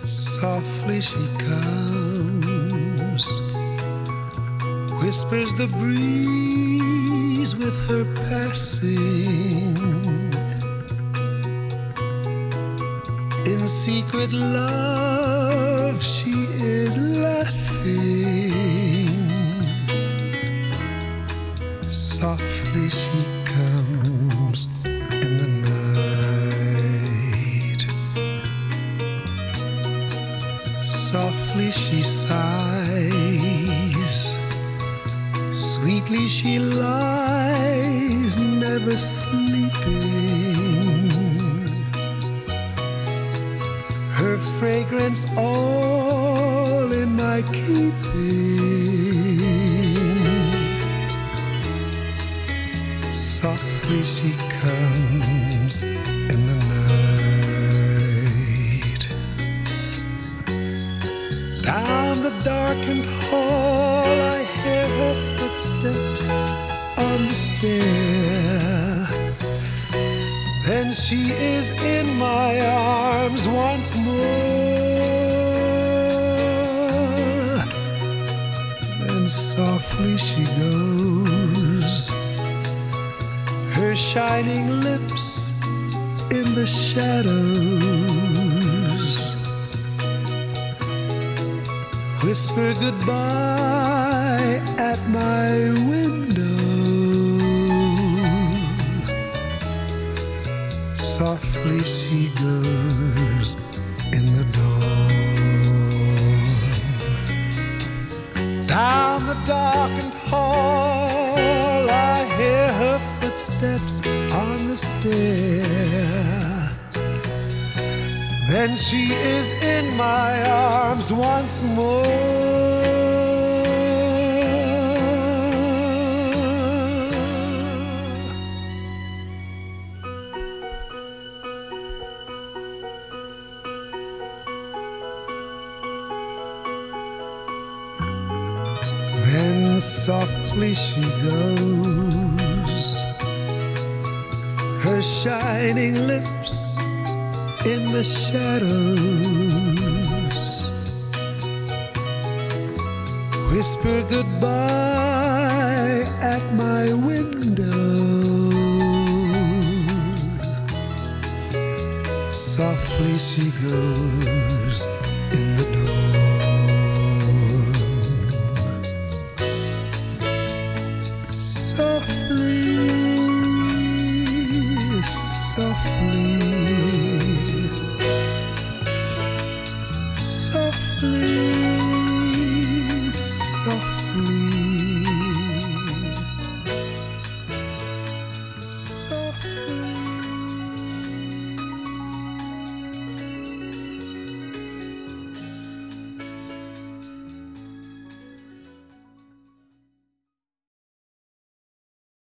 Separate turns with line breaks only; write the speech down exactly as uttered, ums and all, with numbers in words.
Softly she comes, whispers the breeze with her passing. In secret love she is laughing. Softly she comes in the night. Softly she sighs, sweetly she lies, never sleeping. Her fragrance all in my keeping. Softly she comes in the night. Down the darkened hall I hear her footsteps on the stair. Then she is in my arms once more. Then softly she goes, her shining lips in the shadows whisper goodbye at my window. Softly she goes in the dawn. Down the darkened hall I hear her footsteps on the stair. Then she is in my arms once more. Then softly she goes, her shining lips in the shadows whisper goodbye at my window. Softly she goes in the dawn. Softly, softly, softly.